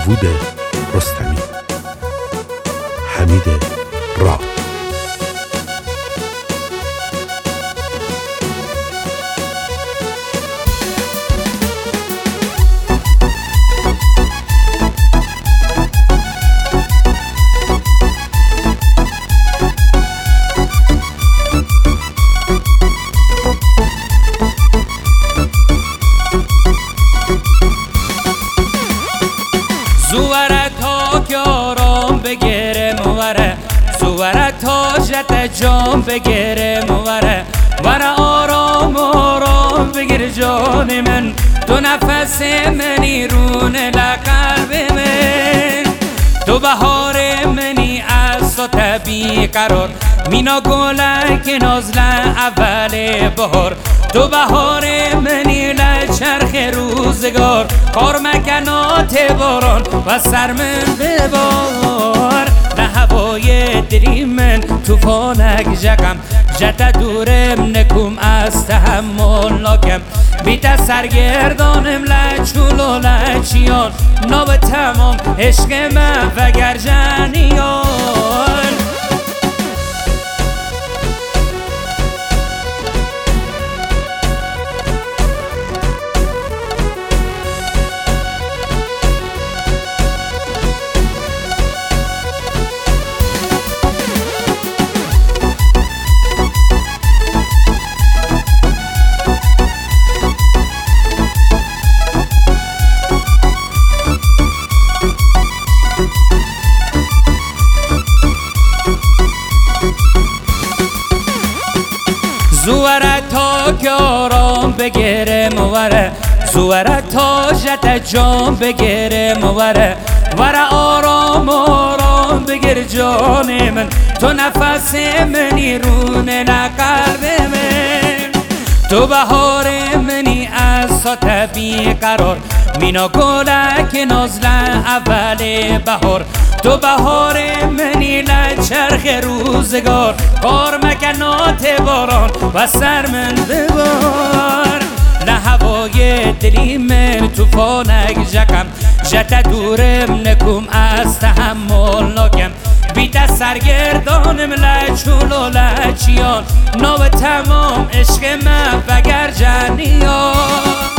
داوود رستمی، حمید راد. زوره تا کارام بگیره موره، زوره تا جت جام بگیره موره، وره آرام آرام بگیر جان من، تو نفس منی رونه لقلب من، تو بهار منی از تو طبیعی قرار، مینا گلک نازله اول بهار، تو بهار منی لچرخ روزگار، کار مکنات باران و سر من ببار، نه هوای دلی من توفانک جگم، جت دورم نکوم از تحمل ناکم، بیت سرگردانم لچول و لچیان، ناب تمام عشق من و گرجنیان. زوره تا کارام بگیره موره، زوره تا جت جام بگیره موره، وره آرام آرام بگیر جان من، تو نفس منی رونه لقلب من، تو بهار منی از تو طبیعی قرار، مینا گلک نازله اول بهار، تو بهار منی لچرخ روزگار، کار مکنات باران و سر من ببار، نه هوای دلی من توفانک جکم، جت دورم نکوم از تحمل ناکم، بیت سرگردانم لچول و لچیان، ناب تمام عشق من و گرجنیان.